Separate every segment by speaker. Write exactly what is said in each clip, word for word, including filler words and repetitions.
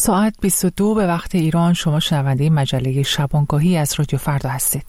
Speaker 1: ساعت بیست و دو به وقت ایران. شما شنونده مجله شبانگاهی از رادیو فردا هستید.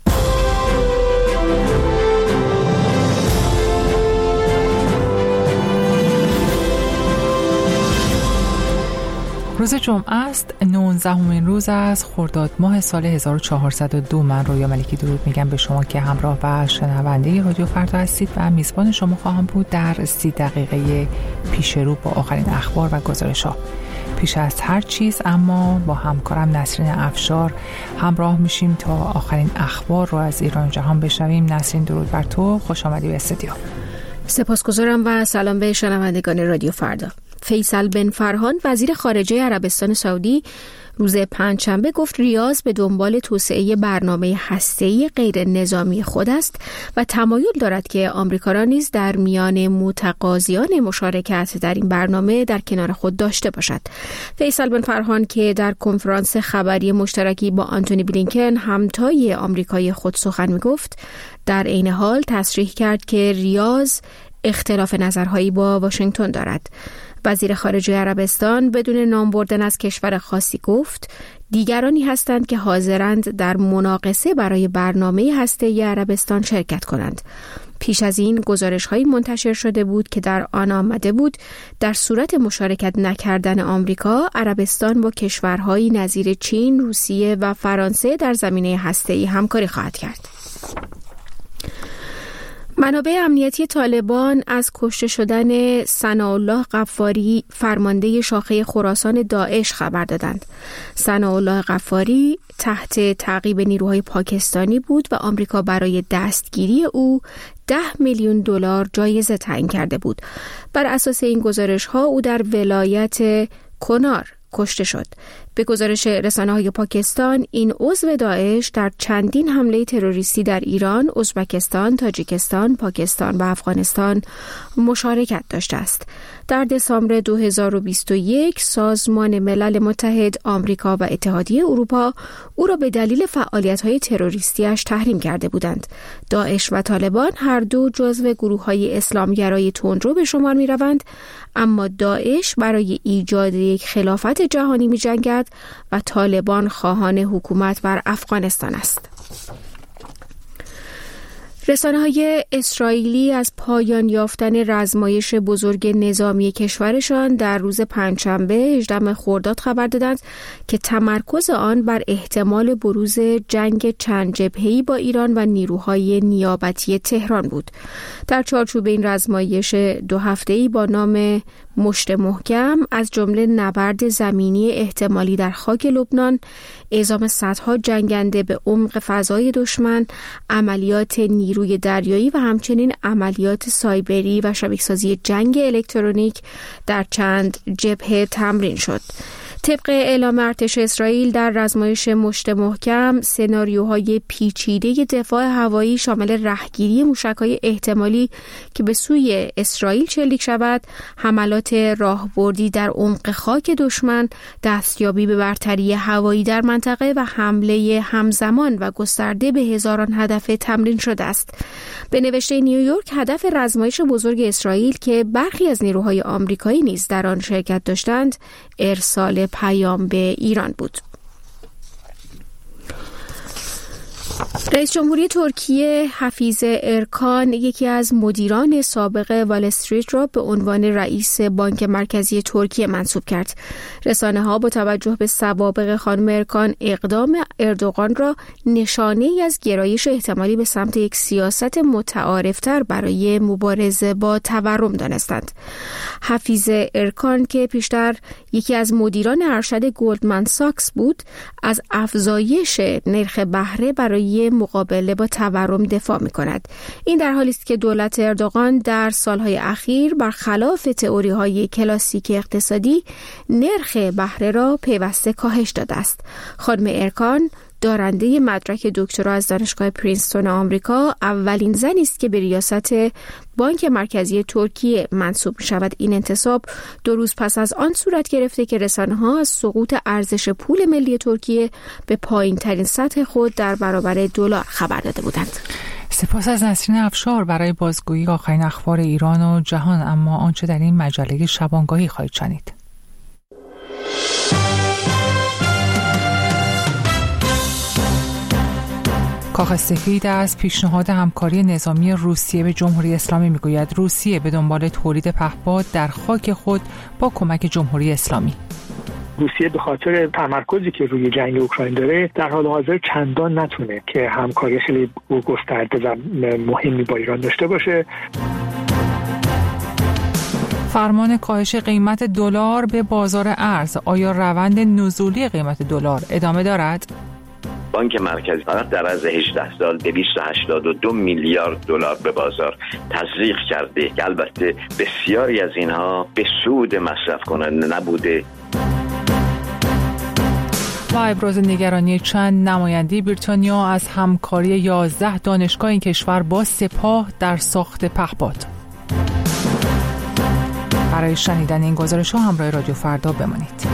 Speaker 1: روز جمعه است، نوزدهمین روز از خرداد ماه سال هزار و چهارصد و دو. من رویا ملکی درود میگم به شما که همراه و شنونده رادیو فردا هستید و میزبان شما خواهم بود در سی دقیقه پیش رو با آخرین اخبار و گزارش‌ها. پیش از هر چیز اما با همکارم نسرین افشار همراه میشیم تا آخرین اخبار رو از ایران و جهان بشنویم. نسرین درود بر تو، خوش آمدی به استودیو.
Speaker 2: سپاسگزارم و سلام به شنوندگان رادیو فردا. فیصل بن فرحان وزیر خارجه عربستان سعودی روز پنجشنبه گفت ریاض به دنبال توسعه برنامه هسته‌ای غیر نظامی خود است و تمایل دارد که آمریکا را نیز در میان متقاضیان مشارکت در این برنامه در کنار خود داشته باشد. فیصل بن فرحان که در کنفرانس خبری مشترکی با آنتونی بلینکن همتای آمریکای خود سخن می‌گفت، در عین حال تصریح کرد که ریاض اختلاف نظرهایی با واشنگتن دارد. وزیر خارجه عربستان بدون نام بردن از کشور خاصی گفت دیگرانی هستند که حاضرند در مناقصه برای برنامه هسته‌ای عربستان شرکت کنند. پیش از این گزارش‌هایی منتشر شده بود که در آن آمده بود در صورت مشارکت نکردن آمریکا، عربستان با کشورهایی نظیر چین، روسیه و فرانسه در زمینه هسته‌ای همکاری خواهد کرد. منابع امنیتی طالبان از کشته شدن ثناءالله غفاری فرمانده شاخه خراسان داعش خبر دادند. ثناءالله غفاری تحت تعقیب نیروهای پاکستانی بود و آمریکا برای دستگیری او ده میلیون دلار جایزه تعیین کرده بود. بر اساس این گزارش‌ها او در ولایت کنار کشته شد. به گزارش رسانه‌های پاکستان، این عضو داعش در چندین حمله تروریستی در ایران، ازبکستان، تاجیکستان، پاکستان و افغانستان مشارکت داشته است. در دسامبر دو هزار و بیست و یک سازمان ملل متحد، آمریکا و اتحادیه اروپا او را به دلیل فعالیت‌های تروریستی‌اش تحریم کرده بودند. داعش و طالبان هر دو جزو گروه‌های اسلامگرای تندرو به شمار می‌روند، اما داعش برای ایجاد یک خلافت جهانی می‌جنگد و طالبان خواهان حکومت بر افغانستان است. رسانه‌های اسرائیلی از پایان یافتن رزمایش بزرگ نظامی کشورشان در روز پنجشنبه هجدهم خرداد خبر دادند که تمرکز آن بر احتمال بروز جنگ چند جبهه‌ای با ایران و نیروهای نیابتی تهران بود. در چارچوب این رزمایش دو هفته‌ای با نام مشت محکم، از جمله نبرد زمینی احتمالی در خاک لبنان، اعزام صدها جنگنده به عمق فضای دشمن، عملیات نیروی دریایی و همچنین عملیات سایبری و شبکه‌سازی جنگ الکترونیک در چند جبهه تمرین شد. طبق اعلام ارتش اسرائیل در رزمایش مشت محکم، سناریوهای پیچیده دفاع هوایی شامل رهگیری موشک‌های احتمالی که به سوی اسرائیل شلیک شود، حملات راهبردی در عمق خاک دشمن، دستیابی به برتری هوایی در منطقه و حمله همزمان و گسترده به هزاران هدف تمرین شده است. به نوشته نیویورک، هدف رزمایش بزرگ اسرائیل که برخی از نیروهای آمریکایی نیز در آن شرکت داشتند، ارسال پیام به ایران بود. رئیس جمهوری ترکیه حفیظ ارکان یکی از مدیران سابق وال استریت را به عنوان رئیس بانک مرکزی ترکیه منصوب کرد. رسانه‌ها با توجه به سوابق خانم ارکان اقدام اردوغان را نشانه‌ای از گرایش احتمالی به سمت یک سیاست متعارفتر برای مبارزه با تورم دانستند. حفیظ ارکان که پیشتر یکی از مدیران ارشد گلدمن ساکس بود، از افزایش نرخ بهره برای مقابله با تورم دفاع می‌کند. این در حالی است که دولت اردوغان در سالهای اخیر برخلاف تئوری‌های کلاسیک اقتصادی نرخ بهره را پیوسته کاهش داده است. خانم ارکان دارنده مدرک دکترا از دانشگاه پرینستون آمریکا، اولین زنی است که به ریاست بانک مرکزی ترکیه منصوب شود. این انتصاب دو روز پس از آن صورت گرفته که رسانه‌ها از سقوط ارزش پول ملی ترکیه به پایین‌ترین سطح خود در برابر دلار خبر داده بودند.
Speaker 1: سپاس از نسرین افشار برای بازگویی آخرین اخبار ایران و جهان. اما آنچه در این مجله شبانگاهی خواهید شنید. کاخ سفید از پیشنهاد همکاری نظامی روسیه به جمهوری اسلامی میگوید روسیه به دنبال تولید پهپاد در خاک خود با کمک جمهوری اسلامی.
Speaker 3: روسیه به خاطر تمرکزی که روی جنگ اوکراین داره در حال حاضر چندان نتونه که همکاری خیلی گسترده و مهمی با ایران داشته باشه.
Speaker 1: فرمان کاهش قیمت دلار به بازار ارز، آیا روند نزولی قیمت دلار ادامه دارد؟
Speaker 4: بانک مرکزی فقط در عرض هجده سال دویست و هشتاد و دو میلیارد دلار به بازار تزریق کرده که البته بسیاری از اینها به سود مصرف کننده نبوده.
Speaker 1: و ابراز نگرانی چند نماینده بریتانیا از همکاری یازده دانشگاه این کشور با سپاه در ساخت پهپاد. برای شنیدن این گزارش‌ها همراه رادیو فردا بمانید.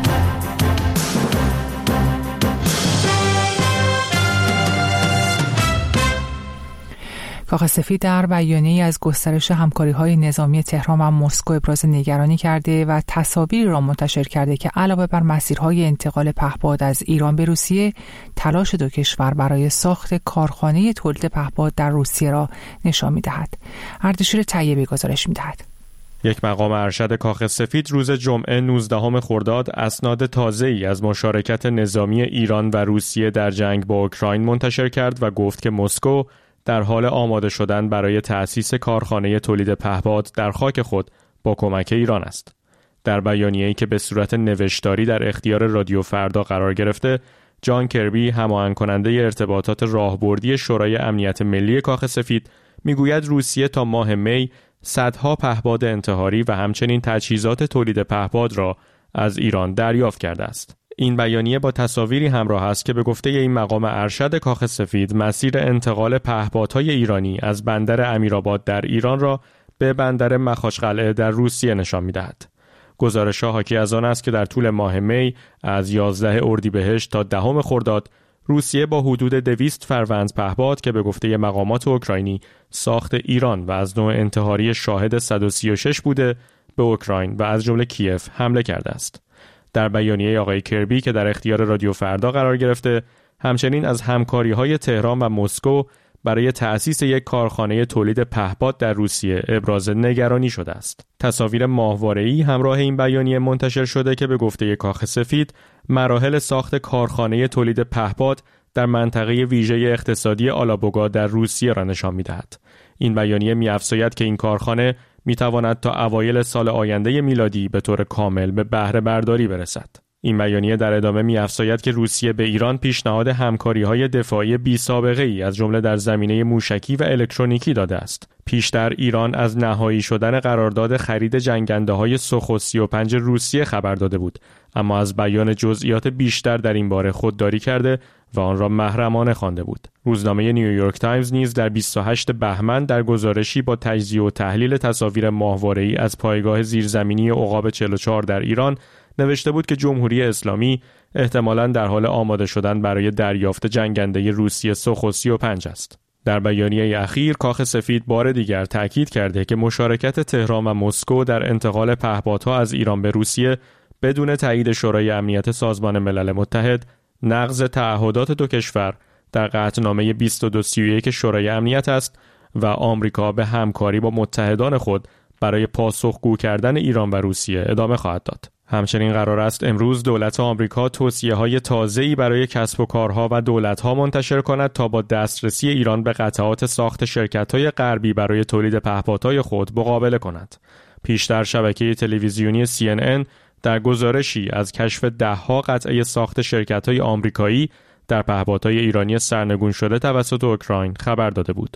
Speaker 1: کاخ سفید در بیانیه‌ای از گسترش همکاری‌های نظامی تهران و مسکو ابراز نگرانی کرده و تصاویری را منتشر کرده که علاوه بر مسیرهای انتقال پهپاد از ایران به روسیه، تلاش دو کشور برای ساخت کارخانه تولید پهپاد در روسیه را نشان می‌دهد. اردشیر طیبی گزارش می‌دهد.
Speaker 5: یک مقام ارشد کاخ سفید روز جمعه نوزدهم خرداد اسناد تازه‌ای از مشارکت نظامی ایران و روسیه در جنگ با اوکراین منتشر کرد و گفت که مسکو در حال آماده شدن برای تأسیس کارخانه تولید پهپاد در خاک خود با کمک ایران است. در بیانیه‌ای که به صورت نوشتاری در اختیار رادیو فردا قرار گرفته، جان کربی، هماهنگ کننده ارتباطات راهبردی شورای امنیت ملی کاخ سفید، میگوید روسیه تا ماه می صدها پهپاد انتحاری و همچنین تجهیزات تولید پهپاد را از ایران دریافت کرده است. این بیانیه با تصاویری همراه است که به گفته این مقام ارشد کاخ سفید مسیر انتقال پهپادهای ایرانی از بندر امیرآباد در ایران را به بندر مخاشقلعه در روسیه نشان می‌دهد. گزارش‌ها حاکی از آن است که در طول ماه می از یازده اردیبهشت تا دهم خرداد روسیه با حدود دویست فروند پهپاد که به گفته مقامات اوکراینی ساخت ایران و از نوع انتحاری شاهد صد و سی و شش بوده به اوکراین و از جمله کیف حمله کرده است. در بیانیه آقای کربی که در اختیار رادیو فردا قرار گرفته، همچنین از همکاری‌های تهران و مسکو برای تأسیس یک کارخانه تولید پهپاد در روسیه ابراز نگرانی شده است. تصاویر ماهواره‌ای همراه این بیانیه منتشر شده که به گفته کاخ سفید مراحل ساخت کارخانه تولید پهپاد در منطقه ویژه اقتصادی آلابوگا در روسیه را نشان می‌دهد. این بیانیه می‌افزاید که این کارخانه می‌تواند تا اوایل سال آینده میلادی به طور کامل به بهره برداری برسد. این بیانیه در ادامه می‌افزاید که روسیه به ایران پیشنهاد همکاری‌های دفاعی بی‌سابقه‌ای از جمله در زمینه موشکی و الکترونیکی داده است. پیشتر ایران از نهایی شدن قرارداد خرید جنگنده‌های سوخو سی و پنج روسیه خبر داده بود، اما از بیان جزئیات بیشتر در این باره خودداری کرده و آن را محرمانه خوانده بود. روزنامه نیویورک تایمز نیز در بیست و هشتم بهمن در گزارشی با تجزیه و تحلیل تصاویر ماهواره‌ای از پایگاه زیرزمینی عقاب چهل و چهار در ایران نوشته بود که جمهوری اسلامی احتمالاً در حال آماده شدن برای دریافت جنگنده روسیه سوخو سی و پنج است. در بیانیه اخیر کاخ سفید بار دیگر تأکید کرده که مشارکت تهران و مسکو در انتقال پهپادها از ایران به روسیه بدون تایید شورای امنیت سازمان ملل متحد نقض تعهدات دو کشور در قطعنامه بیست و دو سی و یک شورای امنیت است و آمریکا به همکاری با متحدان خود برای پاسخگو کردن ایران و روسیه ادامه خواهد داد. همچنین قرار است امروز دولت آمریکا توصیه‌های تازه‌ای برای کسب و کارها و دولت‌ها منتشر کند تا با دسترسی ایران به قطعات ساخت شرکت‌های غربی برای تولید پهپادهای خود مقابله کند. پیشتر شبکه تلویزیونی سی ان ان در گزارشی از کشف ده‌ها قطعه ساخت شرکت‌های آمریکایی در پهپادهای ایرانی سرنگون شده توسط اوکراین خبر داده بود.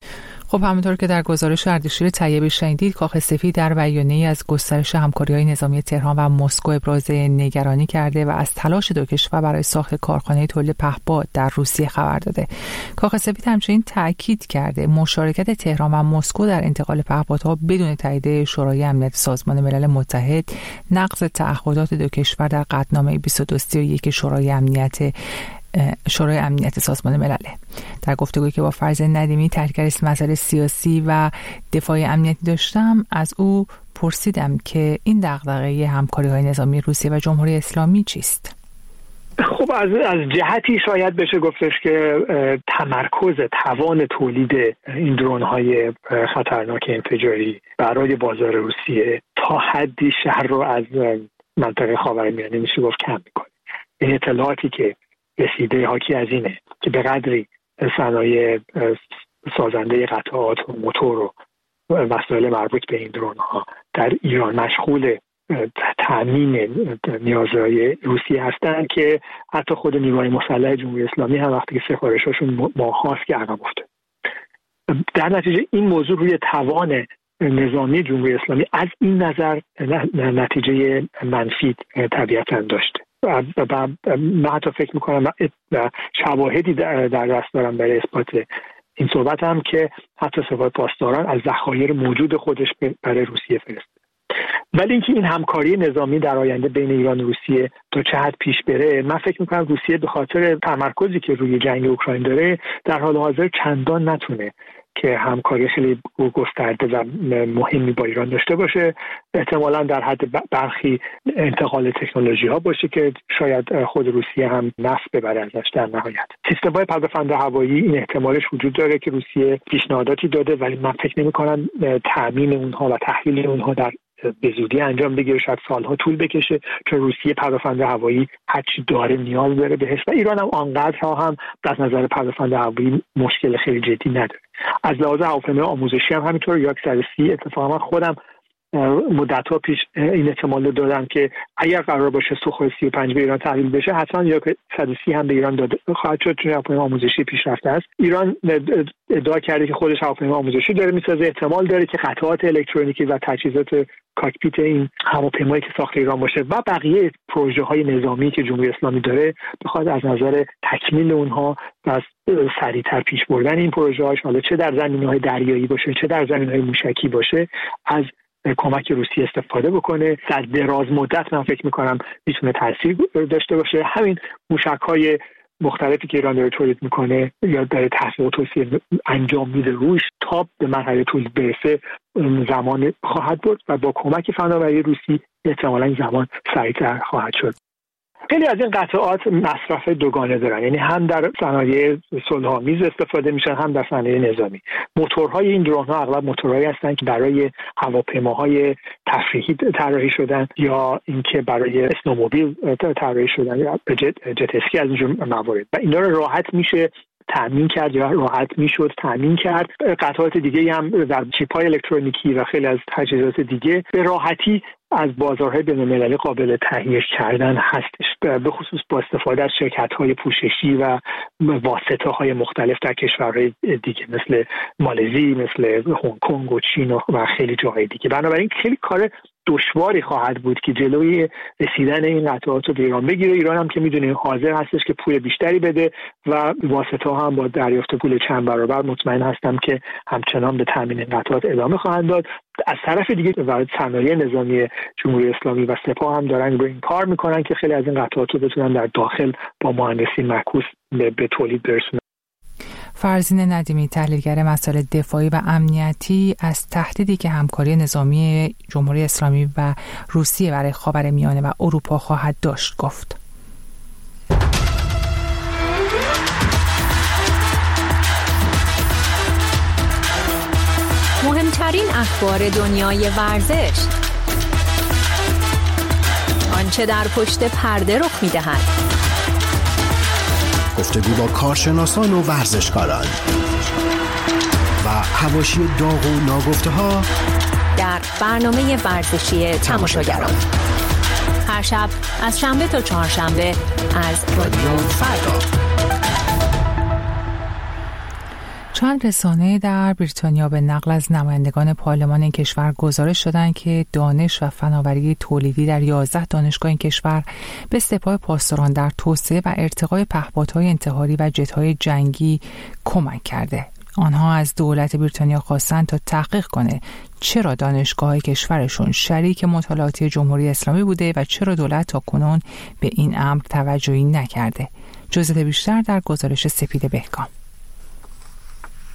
Speaker 1: خب همونطور که در گزارش اردشیر طیبی شنیدید، کاخ سفید در بیانیه‌ای از گسترش همکاری‌های نظامی تهران و مسکو ابراز نگرانی کرده و از تلاش دو کشور برای ساخت کارخانه تولید پهپاد در روسیه خبر داده. کاخ سفید همچنین تأکید کرده مشارکت تهران و مسکو در انتقال پهپادها بدون تایید شورای امنیت سازمان ملل متحد نقض تعهدات دو کشور در قطعنامه بیست و دو سی و یک شورای امنیت شورای امنیت سازمان ملل. در گفتگویی که با فرزین ندیمی تحلیلگر مسائل سیاسی و دفاع امنیتی داشتم، از او پرسیدم که این دغدغه همکاری‌های نظامی روسیه و جمهوری اسلامی چیست؟
Speaker 3: خب از از جهتی شاید بشه گفتش که تمرکز توان تولید این درون‌های خطرناک انفجاری برای بازار روسیه تا حدی شهر رو از منطقه خاورمیانه میشه گفت کم میکنه. این اطلاعاتی که رسیده حاکی از اینه که به قدری صنایع سازنده قطعات و موتور و مسائل مربوط به این درون‌ها در ایران مشغول تامین نیازهای روسیه هستند که حتی خود نیروهای مسلح جمهوری اسلامی هم وقتی که سفارشاشون ماهاست که عقب افتاده. در نتیجه این موضوع روی توان نظامی جمهوری اسلامی از این نظر نتیجه منفی طبیعتاً داشته و من حتی فکر میکنم شواهدی در دست دارم برای اثبات این صحبت هم که حتی سپاه پاسداران از ذخایر موجود خودش برای روسیه فرسته. ولی اینکه این همکاری نظامی در آینده بین ایران و روسیه تا چه حد پیش بره، من فکر میکنم روسیه به خاطر تمرکزی که روی جنگ اوکراین داره در حال حاضر چندان نتونه که همکاری خیلی گسترده و مهمی با ایران داشته باشه. احتمالاً در حد برخی انتقال تکنولوژی ها باشه که شاید خود روسیه هم نفع ببره ازش در نهایت. سیستم‌های پدافند هوایی این احتمالش وجود داره که روسیه پیشنهاداتی داده، ولی من فکر نمی‌کنم تامین اونها و تحویل اونها در به زودی انجام بگیره، شاید سالها طول بکشه، چون روسیه پدافند هوایی هرچی داره نیاز داره بهش و ایران هم آنقدرها هم از نظر پدافند هوایی مشکل خیلی جدی نداره. از لحاظ هواپیمای آموزشی هم همینطور یک صد و سی اتفاقا من خودم مدت‌ها پیش این احتمال رو دادم که اگر قرار باشه سوخوی سی و پنج به ایران تحویل بشه حتما یک صد و سی هم به ایران داده خواهد شد، چون هواپیمای آموزشی پیشرفته است. ایران ادعا کرده که خودش هواپیمای آموزشی داره میسازه، احتمال داره که قطعات الکترونیکی و تجهیزات کاکپیت این هواپیمایی که ساخت ایران باشه و بقیه پروژه های نظامی که جمهوری اسلامی داره بخواد از نظر تکمیل اونها و سریعتر پیش بردن این پروژه هاش، حالا چه در زمینه‌های دریایی باشه چه در زمینه‌های موشکی باشه، از کمک روسیه استفاده بکنه. در دراز مدت من فکر میکنم میتونه تاثیر داشته باشه. همین موشک‌های مختلفی که ایران داره تولید میکنه یا داره تحقیق و توسعه انجام میده روش تا به مرحله تولید برسه زمان خواهد برد و با کمک فناوری روسی احتمالاً این زمان سریعتر خواهد شد. خیلی از این قطعات مصرف دوگانه دارن، یعنی هم در صنایع صلح‌آمیز استفاده میشن هم در صنایع نظامی. موتورهای این درون‌ها اغلب موتورهایی هستن که برای هواپیماهای تفریحی طراحی شدن یا اینکه برای اسنوموبیل طراحی شدن یا جت, جت اسکی از اینجور موارد و اینا رو راحت میشه تامین کرد یا راحت میشد تامین کرد. قطعات دیگه هم در چیپ‌های الکترونیکی و خیلی از تجهیزات دیگه به راحتی از بازارهای بین‌المللی قابل تهیه کردن هستش، به خصوص با استفاده از شرکت‌های پوششی و واسطه‌های مختلف در کشورهای دیگه مثل مالزی، مثل هنگ کنگ و چین و خیلی جاهای دیگه. بنابراین خیلی کار دشواری خواهد بود که جلوی رسیدن این قطعات رو به ایران بگیره. ایران هم که میدونیم حاضر هستش که پول بیشتری بده و واسطه‌ها هم با دریافت پول چند برابر مطمئن هستم که همچنان به تامین این قطعات ادامه خواهند داد. از طرف دیگه وارد صنایع نظامی جمهوری اسلامی و سپاه هم دارن روی این کار میکنن که خیلی از این قطعات رو بتونن در داخل با مهندسی معکوس به, به تولید برسونن.
Speaker 1: فرزین ندیمی، تحلیلگر مسائل دفاعی و امنیتی، از تهدیدی که همکاری نظامی جمهوری اسلامی و روسیه برای خاورمیانه و اروپا خواهد داشت گفت.
Speaker 6: مهمترین اخبار دنیای ورزش، آنچه در پشت پرده رخ می‌دهد،
Speaker 7: گفتگو با کارشناسان و ورزشکاران و حواشی داغ و ناگفته ها
Speaker 6: در برنامه ورزشی تماشاگران، هر شب از شنبه تا چهارشنبه از رادیو فردا.
Speaker 1: چند رسانه در بریتانیا به نقل از نمایندگان پارلمان این کشور گزارش دادند که دانش و فناوری تولیدی در یازده دانشگاه این کشور به سپاه پاسداران در توسعه و ارتقای پهپادهای انتحاری و جت‌های جنگی کمک کرده. آنها از دولت بریتانیا خواستند تا تحقیق کنه چرا دانشگاه کشورشون شریک مطالعاتی جمهوری اسلامی بوده و چرا دولت تاکنون به این امر توجهی نکرده. جزئیات بیشتر در گزارش سپید بهکام.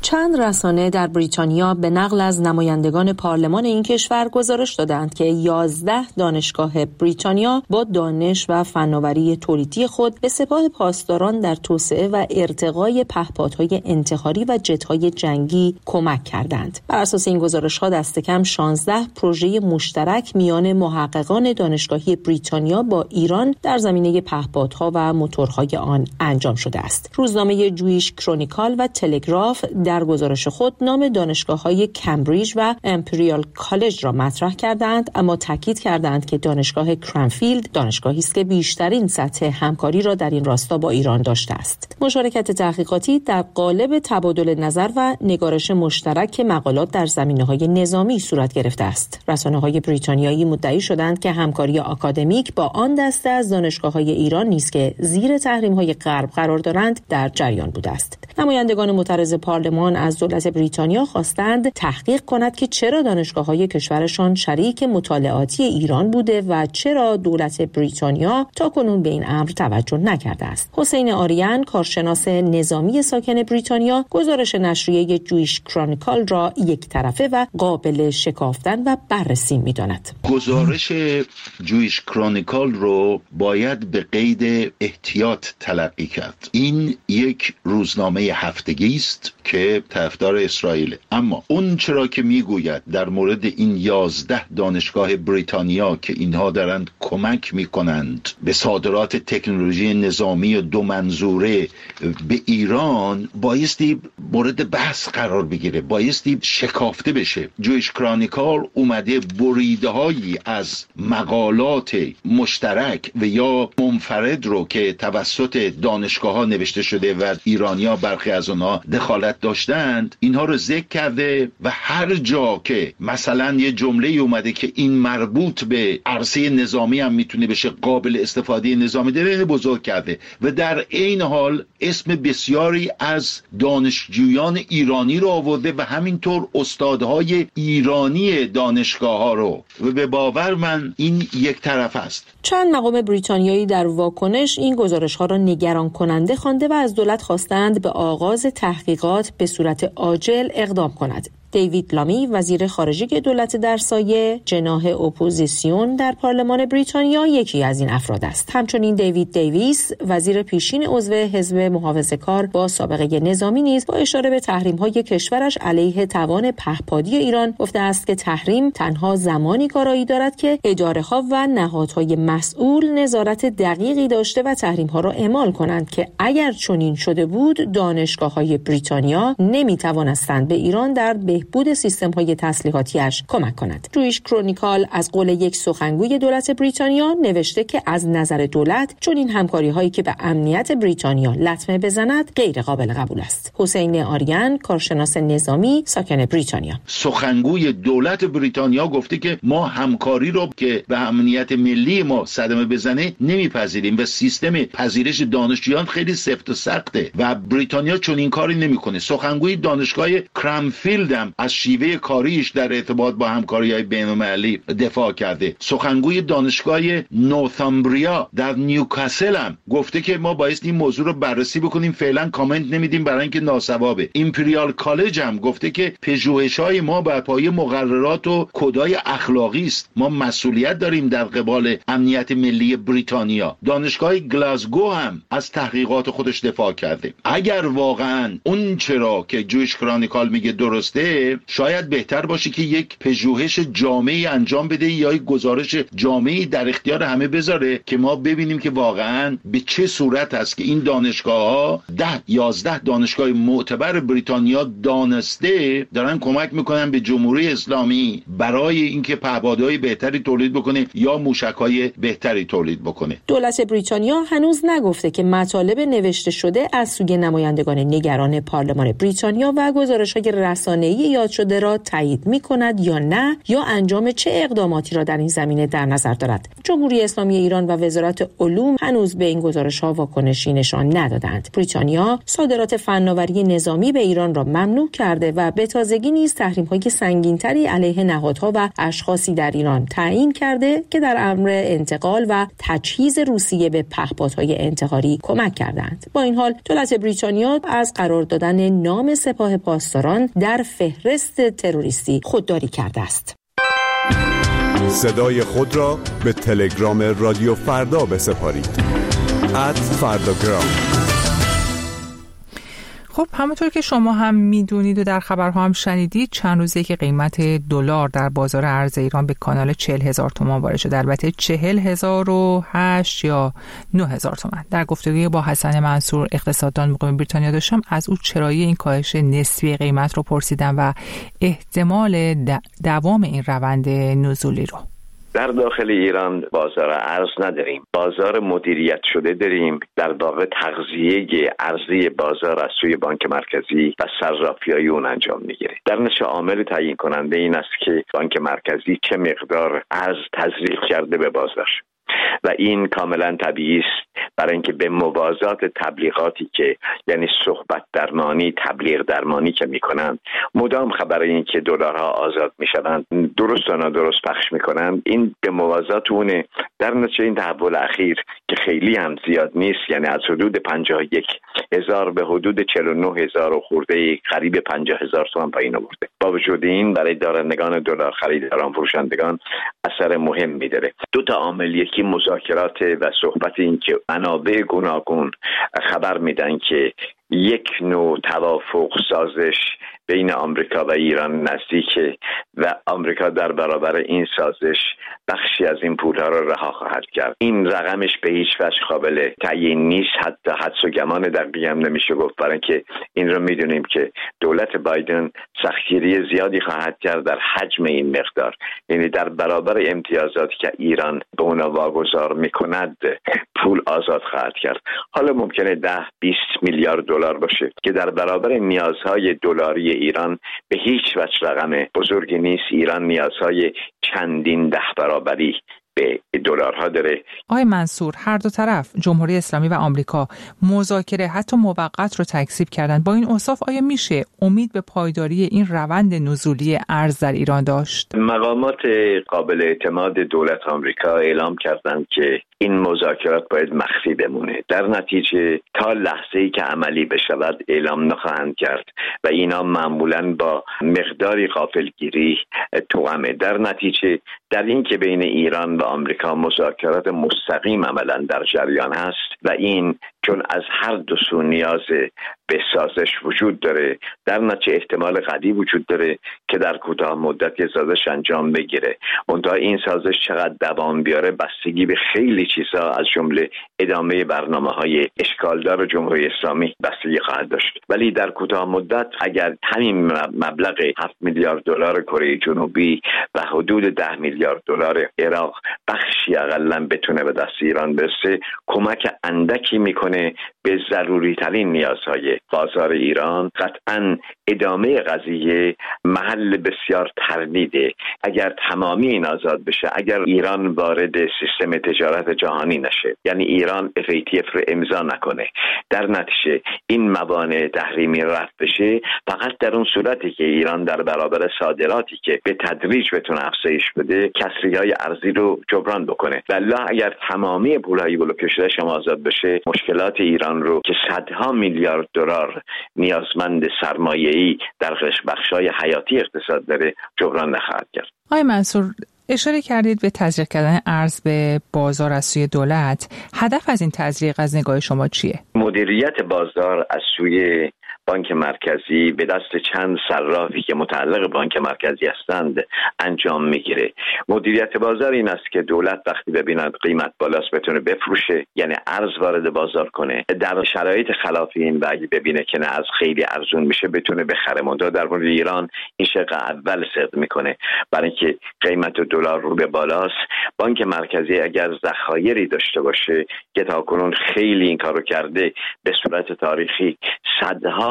Speaker 8: چند رسانه در بریتانیا به نقل از نمایندگان پارلمان این کشور گزارش دادند که یازده دانشگاه بریتانیا با دانش و فناوری تولیدی خود به سپاه پاسداران در توسعه و ارتقای پهپادهای انتحاری و جت‌های جنگی کمک کردند. بر اساس این گزارش‌ها دست کم شانزده پروژه مشترک میان محققان دانشگاهی بریتانیا با ایران در زمینه پهپادها و موتورهای آن انجام شده است. روزنامه جویش کرونیکال و تلگراف در گزارش خود نام دانشگاه‌های کمبریج و امپریال کالج را مطرح کردند، اما تاکید کردند که دانشگاه کرنفیلد دانشگاهی است که بیشترین سطح همکاری را در این راستا با ایران داشته است. مشارکت تحقیقاتی در قالب تبادل نظر و نگارش مشترک مقالات در زمینه‌های نظامی صورت گرفته است. رسانه‌های بریتانیایی مدعی شدند که همکاری آکادمیک با آن دسته از دانشگاه‌های ایران نیز که زیر تحریم‌های غرب قرار دارند در جریان بوده است. نمایندگان معترض پارلمان از دولت بریتانیا خواستند تحقیق کند که چرا دانشگاه‌های کشورشان شریک مطالعاتی ایران بوده و چرا دولت بریتانیا تاکنون به این امر توجه نکرده است. حسین آریان، کارشناس نظامی ساکن بریتانیا، گزارش نشریه جویش کرونیکال را یک طرفه و قابل شکافتن و بررسی می‌داند.
Speaker 9: گزارش جویش کرونیکال رو باید به قید احتیاط تلقی کرد. این یک روزنامه هفتگی است که طرفدار اسرائیل، اما اون چرا که میگوید در مورد این یازده دانشگاه بریتانیا که اینها دارند کمک میکنند به صادرات تکنولوژی نظامی و دو منظوره به ایران، بایستی مورد بحث قرار بگیره، بایستی شکافته بشه. جویش کرونیکال اومده بریده هایی از مقالات مشترک و یا منفرد رو که توسط دانشگاه ها نوشته شده و ایرانیا برخی از اونها دخالت داشتند، اینها رو ذکر کرده و هر جا که مثلا یه جمله اومده که این مربوط به عرصه نظامی هم میتونه بشه، قابل استفاده نظامی داره، بزرگ کرده و در این حال اسم بسیاری از دانشجویان ایرانی رو آورده و همینطور استادهای ایرانی دانشگاه ها رو، و به باور من این یک طرف است.
Speaker 8: چند مقام بریتانیایی در واکنش این گزارش ها را نگران کننده خوانده و از دولت خواستند به آغاز تحقیقات به صورت عاجل اقدام کند. دیوید لامی، وزیر خارجه دولت در سایه، جناح اپوزیسیون در پارلمان بریتانیا، یکی از این افراد است. همچنین دیوید دیویس، وزیر پیشین عضو حزب محافظه‌کار با سابقه نظامی نیز با اشاره به تحریم‌های کشورش علیه توان پهپادی ایران گفته است که تحریم تنها زمانی کارایی دارد که اداره‌ها و نهادهای مسئول نظارت دقیقی داشته و تحریم‌ها را اعمال کنند که اگر چنین شده بود دانشگاه‌های بریتانیا نمی‌توانستند به ایران در بهبود سیستم‌های تسلیحاتیش کمک کند. جویش کرونیکال از قول یک سخنگوی دولت بریتانیا نوشته که از نظر دولت چون این همکاری‌هایی که به امنیت بریتانیا لطمه بزند غیر قابل قبول است. حسین آریان، کارشناس نظامی ساکن بریتانیا:
Speaker 9: سخنگوی دولت بریتانیا گفته که ما همکاری رو که به امنیت ملی ما صدمه بزنه نمیپذیریم و سیستم پذیرش دانشجویان خیلی سفت و سخته و بریتانیا چون این کاری نمیکنه. سخنگوی دانشگاه کرنفیلد هم از شیوه کاریش در ارتباط با همکاری‌های بین‌المللی دفاع کرده. سخنگوی دانشگاه نورتامبریا در نیوکاسل هم گفته که ما باید این موضوع رو بررسی بکنیم، فعلا کامنت نمیدیم برای اینکه ناسوابه. امپریال کالج هم گفته که پژوهش‌های ما بر پایه مقررات و کدای اخلاقی است. ما مسئولیت داریم در قبال امنیت ملی بریتانیا. دانشگاه گلاسگو هم از تحقیقات خودش دفاع کرده. اگر واقعا اون چرا که جویش کرونیکال میگه درسته، شاید بهتر باشه که یک پژوهش جامعی انجام بده یا یک گزارش جامعی در اختیار همه بذاره که ما ببینیم که واقعا به چه صورت است که این دانشگاه‌ها ده یازده دانشگاه معتبر بریتانیا دانسته دارن کمک میکنن به جمهوری اسلامی برای اینکه پهپادهای بهتری تولید بکنه یا موشک‌های بهتری تولید بکنه.
Speaker 8: دولت بریتانیا هنوز نگفته که مطالب نوشته شده از سوی نمایندگان نگران پارلمان بریتانیا و گزارش‌های رسانه‌ای یاد شده را تایید می‌کند یا نه، یا انجام چه اقداماتی را در این زمینه در نظر دارد. جمهوری اسلامی ایران و وزارت علوم هنوز به این گزارش‌ها واکنشی نشان ندادند. بریتانیا صادرات فناوری نظامی به ایران را ممنوع کرده و به تازگی نیز تحریم‌های سنگین‌تری علیه نهادها و اشخاصی در ایران تعیین کرده که در امر انتقال و تجهیز روسیه به پهپادهای انتحاری کمک کردند. با این حال دولت بریتانیا از قرار دادن نام سپاه پاسداران در فهرست تروریستی خودداری کرده است.
Speaker 10: صدای خود را به تلگرام رادیو فردا بسپارید. ات فرداگرام.
Speaker 1: خب همونطور که شما هم میدونید و در خبرها هم شنیدید، چند روزه که قیمت دلار در بازار ارز ایران به کانال چهل هزار تومان وارد شده. البته چهل هزار و هشت یا نه هزار تومان. در گفتگوی با حسن منصور اقتصاددان مقیم بریتانیا داشتم از او چرایی این کاهش نسبی قیمت رو پرسیدم و احتمال دوام این روند نزولی رو.
Speaker 4: در داخل ایران بازار ارز نداریم، بازار مدیریت شده داریم. در واقع تغذیه ارزی بازار از سوی بانک مرکزی و صرافی‌های اون انجام میگیره. در نتیجه عامل تعیین کننده این است که بانک مرکزی چه مقدار ارز تزریق کرده به بازار و این کاملا طبیعی است، برای اینکه به موازات تبلیغاتی که یعنی صحبت درمانی، تبلیغ درمانی که میکنن، مدام خبر این که دلارها آزاد میشوند درست و نادرست پخش میکنن، این به موازات اونه. در نتیجه این تحول اخیر که خیلی هم زیاد نیست، یعنی از حدود پنجاه و یک هزار به حدود چهل و نه هزار و خورده قریب پنجاه هزار تومان پایین آورده. با وجود این برای دارندگان دلار، خریداران، فروشندگان اثر مهم میداره. دو تا عامل، یکی مذاکرات و صحبت این که منابع گوناگون خبر میدن که یک نوع توافق سازش بین آمریکا و ایران نزدیکه و آمریکا در برابر این سازش بخشی از این پولها رو رها خواهد کرد. این رقمش به هیچ وجه قابل تعیین نیست، حتی حدس و گمان دقیقی هم نمیشه گفت، برای اینکه این رو میدونیم که دولت بایدن سختگیری زیادی خواهد کرد در حجم این مقدار، یعنی در برابر امتیازاتی که ایران به اونا واگذار میکند پول آزاد خواهد کرد. حالا ممکنه ده بیست میلیارد دلار باشه که در برابر نیازهای دلاری ایران به هیچ وجه رقم بزرگی نیست. ایران نیازهای چندین ده برابری به دلارها داره.
Speaker 1: آقای منصور، هر دو طرف، جمهوری اسلامی و آمریکا، مذاکره حتی موقت رو تکذیب کردن. با این اوصاف آیا میشه امید به پایداری این روند نزولی ارز در ایران داشت؟
Speaker 4: مقامات قابل اعتماد دولت آمریکا اعلام کردند که این مذاکرات باید مخفی بمونه. در نتیجه تا لحظه‌ای که عملی بشود اعلام نخواهند کرد و اینا معمولاً با مقداری غافلگیری توأمه. در نتیجه در این که بین ایران و آمریکا مذاکرات مستقیم عملاً در جریان هست و این چون از هر دو سو نیاز به سازش وجود داره، در نتیجه احتمال قوی وجود داره که در کوتاه مدت یه سازش انجام بگیره. منتها این سازش چقدر دوام بیاره بستگی به خیلی چیزا از جمله ادامه برنامه‌های اشکالدار جمهوری اسلامی بستگی خواهد داشت. ولی در کوتاه مدت اگر همین مبلغ هفت میلیارد دلار کره جنوبی و حدود ده میلیارد دلار عراق بخشی اقلا بتونه به دست ایران برسه، کمک اندکی میکنه به ضروری ترین نیازهای بازار ایران. قطعاً ادامه قضیه محل بسیار تردیده. اگر تمامی این آزاد بشه، اگر ایران وارد سیستم تجارت جهانی نشه، یعنی ایران اف ای تی اف رو امضا نکنه، در نتیجه این موانع تحریمی رفع بشه، فقط در اون صورتی که ایران در برابر صادراتی که به تدریج بتونه افزایش بده کسری‌های ارزی رو جبران بکنه. والله اگر تمامی پول‌های بلوکه شده شما آزاد بشه، مشکلات ایران رو که صدها میلیارد دلار نیازمند سرمایه‌ای در بخش‌های حیاتی اقتصاد داره جبران نخواهد کرد.
Speaker 1: آقای منصور، اشاره کردید به تزریق کردن ارز به بازار از سوی دولت. هدف از این تزریق از نگاه شما چیه؟
Speaker 4: مدیریت بازار از سوی بانک مرکزی به دست چند صرافی که متعلق بانک مرکزی هستند انجام میگیره. مدیریت بازار این است که دولت وقتی ببیند قیمت بالاست بتونه بفروشه، یعنی ارز وارد بازار کنه. در شرایط خلاف این و اگه ببینه که نه از خیلی ارزون میشه بتونه بخره. منتها در مورد ایران این شق اول صدق میکنه، برای اینکه قیمت دلار رو به بالاست. بانک مرکزی اگر ذخایری داشته باشه که تاکنون خیلی این کارو کرده، به صورت تاریخی صدها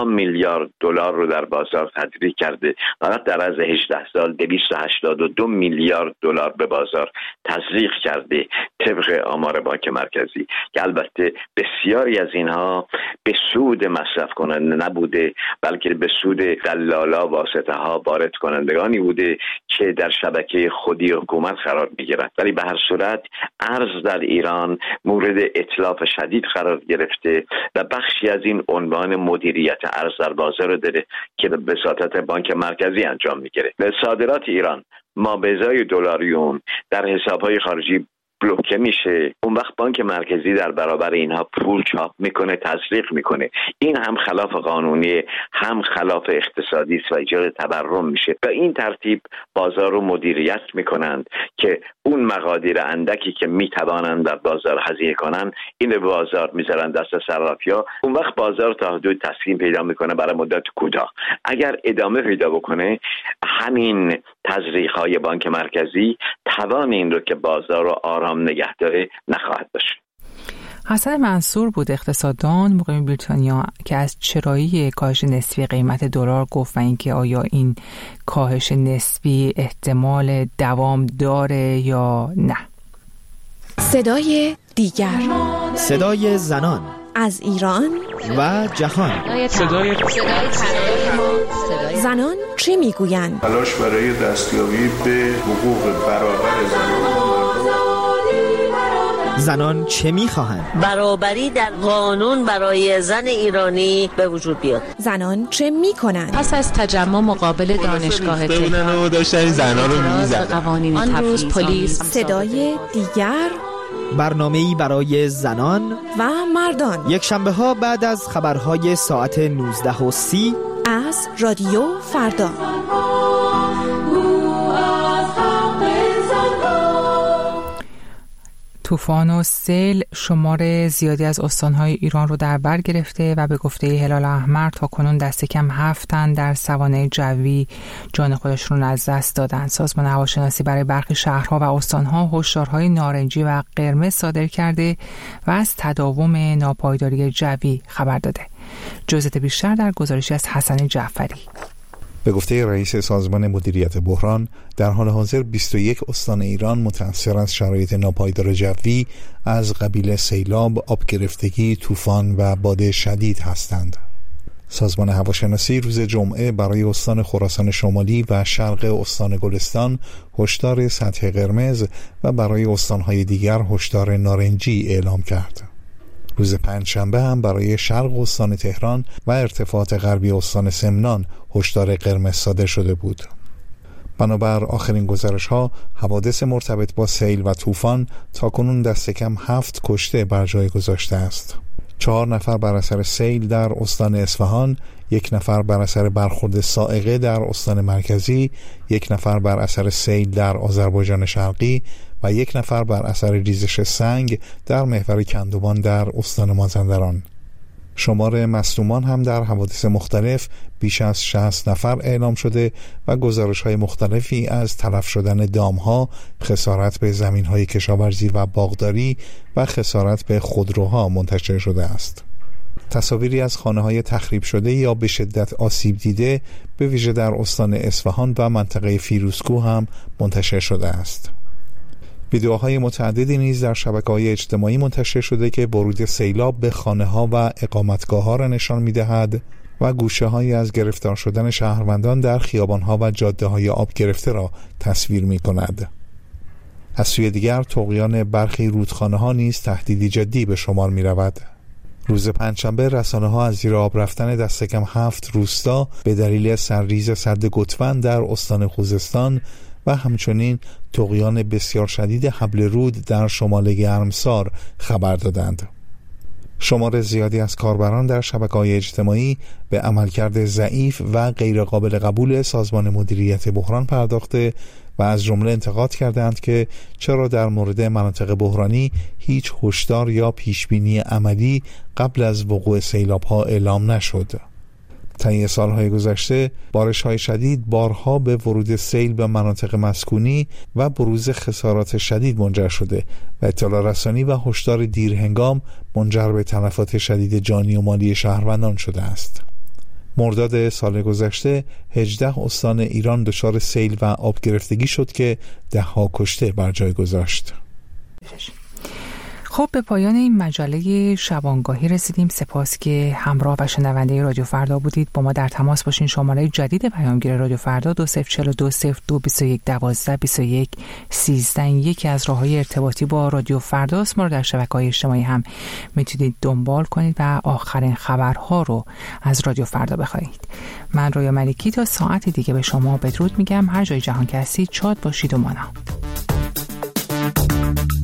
Speaker 4: ده میلیارد دلار رو در بازار تزریق کرده. فقط در از هجده سال دویست و هشتاد و دو میلیارد دلار به بازار تزریق کرده طبق آمار بانک مرکزی، که البته بسیاری از اینها به سود مصرف کننده نبوده، بلکه به سود دلالا، واسطه ها، وارد کنندگانی بوده که در شبکه خودی حکومت قرار میگیرند. ولی به هر صورت ارز در ایران مورد اتلاف شدید قرار گرفته و بخشی از این عنوان مدیریت ارز در بازار داره که به وساطت بانک مرکزی انجام میگیره. صادرات ایران ما به ازای دلاریون در حسابهای خارجی بلوکه میشه. اون وقت بانک مرکزی در برابر اینها پول چاپ میکنه، تسریق میکنه. این هم خلاف قانونی، هم خلاف اقتصادی است و ایجاد تورم میشه. به این ترتیب بازار رو مدیریت میکنند که اون مقادیر اندکی که میتوانند در بازار هزینه کنند این به بازار میذارن دست صرافی‌ها. اون وقت بازار تا حدود تسکین پیدا میکنه برای مدت کوتاه. اگر ادامه پیدا بکنه همین تزریق‌های بانک مرکزی توان این رو که بازار رو آرام نگه داره نخواهد داشت.
Speaker 1: حسن منصور بود، اقتصاددان مقیم بریتانیا، که از چرایی کاهش نسبی قیمت دلار گفت و اینکه آیا این کاهش نسبی احتمال دوام داره یا نه.
Speaker 2: صدای دیگر،
Speaker 7: صدای زنان
Speaker 2: از ایران
Speaker 7: و جهان.
Speaker 6: صدای
Speaker 2: زنان چه میگویند؟
Speaker 11: تلاش برای دستیابی به حقوق برابر زنان.
Speaker 7: زنان چه میخواهند؟
Speaker 12: برابری در قانون برای زن ایرانی به وجود بیاد.
Speaker 2: زنان چه میکنند؟
Speaker 6: پس از تجمع مقابل دانشگاه تهران
Speaker 13: و داشتن زنان رو میزدن.
Speaker 6: آن روز پلیس.
Speaker 2: صدای دیگر،
Speaker 7: برنامه‌ای برای زنان
Speaker 2: و مردان،
Speaker 7: یک شنبه ها بعد از خبرهای ساعت نوزده و سی
Speaker 2: از رادیو فردا.
Speaker 1: طوفان و سیل شمار زیادی از استانهای ایران رو در بر گرفته و به گفته هلال احمر تا کنون دست کم هفت تن در سوانح جوی جان خودشون رو از دست دادن. سازمان هواشناسی برای برخی شهرها و استانها هشدارهای نارنجی و قرمز صادر کرده و از تداوم ناپایداری جوی خبر داده. جزئیات بیشتر در گزارشی از حسن جعفری.
Speaker 14: به گفته رئیس سازمان مدیریت بحران، در حال حاضر بیست و یک استان ایران متأثر از شرایط ناپایدار جوی از قبیل سیلاب، آب گرفتگی، طوفان و باد شدید هستند. سازمان هواشناسی روز جمعه برای استان خراسان شمالی و شرق استان گلستان هشدار سطح قرمز و برای استانهای دیگر هشدار نارنجی اعلام کرد. روز پنجشنبه هم برای شرق استان تهران و ارتفاعات غربی استان سمنان هشدار قرمز صادر شده بود. بنابر آخرین گزارش ها، حوادث مرتبط با سیل و طوفان تاکنون دست کم هفت کشته بر جای گذاشته است. چهار نفر بر اثر سیل در استان اصفهان، یک نفر بر اثر برخورد صاعقه در استان مرکزی، یک نفر بر اثر سیل در آذربایجان شرقی و یک نفر بر اثر ریزش سنگ در محور کندوان در استان مازندران. شمار مصدومان هم در حوادث مختلف بیش از شصت نفر اعلام شده و گزارش‌های مختلفی از تلف شدن دام‌ها، خسارت به زمین‌های کشاورزی و باغداری و خسارت به خودروها منتشر شده است. تصاویری از خانه‌های تخریب شده یا به شدت آسیب دیده به ویژه در استان اصفهان و منطقه فیروزکوه هم منتشر شده است. ویدیوهای متعددی نیز در شبکه‌های اجتماعی منتشر شده که ورود سیلاب به خانه‌ها و اقامتگاه‌ها را نشان می‌دهد و گوشه‌هایی از گرفتار شدن شهروندان در خیابان‌ها و جاده‌های آب گرفته را تصویر می‌کند. از سوی دیگر طغیان برخی رودخانه‌ها نیز تهدیدی جدی به شمار می‌رود. روز پنجشنبه رسانه‌ها از زیر آب رفتن دست کم هفت روستا به دلیل سرریز سد گتوند در استان خوزستان و همچنین طغیان بسیار شدید حبل رود در شمال گرمسار خبر دادند. شمار زیادی از کاربران در شبکه‌های اجتماعی به عملکرد ضعیف و غیرقابل قبول سازمان مدیریت بحران پرداخته و از جمله انتقاد کردند که چرا در مورد مناطق بحرانی هیچ هشدار یا پیشبینی عملی قبل از وقوع سیلاب‌ها اعلام نشد. طی سالهای گذشته بارش‌های شدید بارها به ورود سیل به مناطق مسکونی و بروز خسارات شدید منجر شده و اطلاع رسانی و هشدار دیرهنگام منجر به تلفات شدید جانی و مالی شهروندان شده است. مرداد سال گذشته هجده استان ایران دچار سیل و آب گرفتگی شد که ده ها کشته بر جای گذاشت.
Speaker 1: خب به پایان این مجله شبانگاهی رسیدیم. سپاس که همراه و شنونده رادیو فردا بودید. با ما در تماس باشین. شماره جدید پیامگیر رادیو فردا دو صفر چهار دو صفر دو بیست و یک دوازده بیست و یک سیزده یکی از راه‌های ارتباطی با رادیو فرداست. ما رو در شبکه‌های اجتماعی هم میتونید دنبال کنید و آخرین خبرها رو از رادیو فردا بخواید. من رویا ملکی تا ساعت دیگه به شما بدرود میگم. هر جای جهان که هستید شاد باشید و مانا.